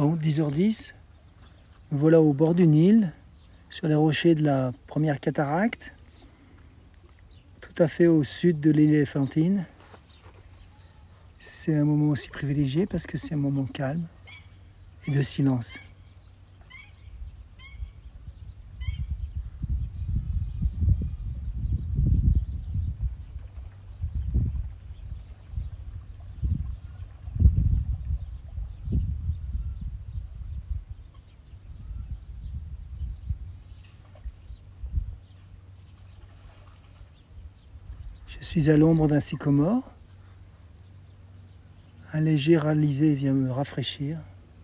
Bon, 10h10, me voilà au bord du Nil, sur les rochers de la première cataracte, tout à fait au sud de l'île Éléphantine. C'est un moment aussi privilégié parce que c'est un moment calme et de silence. Je suis à l'ombre d'un sycomore. Un léger alizé vient me rafraîchir.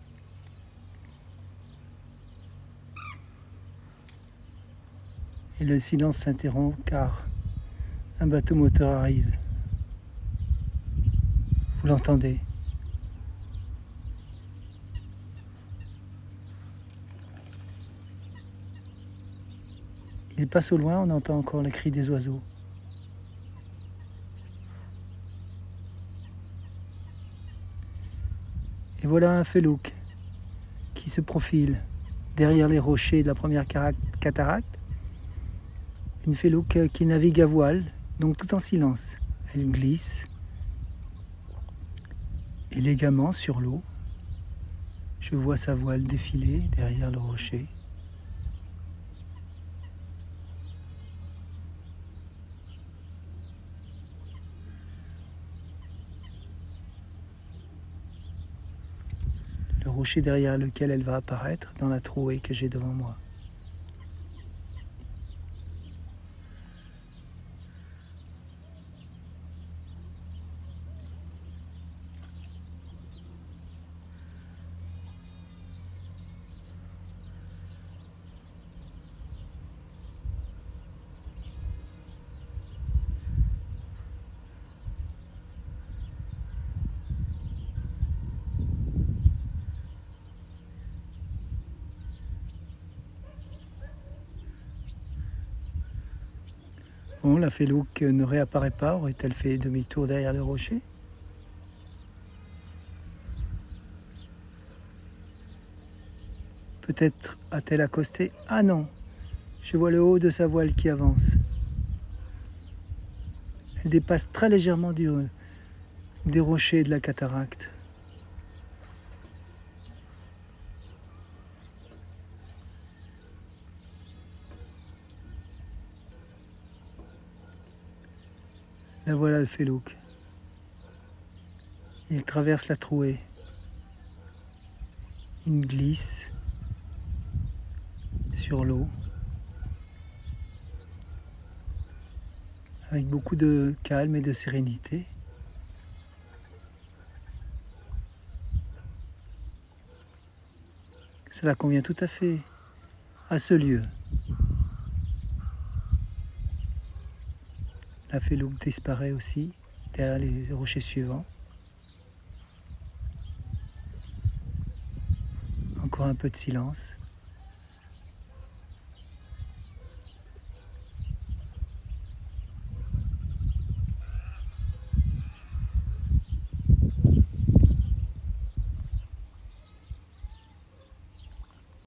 Et le silence s'interrompt car un bateau moteur arrive. Vous l'entendez? Il passe au loin, on entend encore les cris des oiseaux. Et voilà un felouk qui se profile derrière les rochers de la première cataracte. Une felouk qui navigue à voile, donc tout en silence. Elle glisse élégamment sur l'eau. Je vois sa voile défiler derrière le rocher. Le rocher derrière lequel elle va apparaître dans la trouée que j'ai devant moi. Bon, la felouk ne réapparaît pas, aurait-elle fait demi-tour derrière le rocher? Peut-être a-t-elle accosté? Ah non, je vois le haut de sa voile qui avance. Elle dépasse très légèrement des rochers de la cataracte. La voilà le felouk. Il traverse la trouée. Il glisse sur l'eau avec beaucoup de calme et de sérénité. Cela convient tout à fait à ce lieu. La felouk disparaît aussi derrière les rochers suivants. Encore un peu de silence.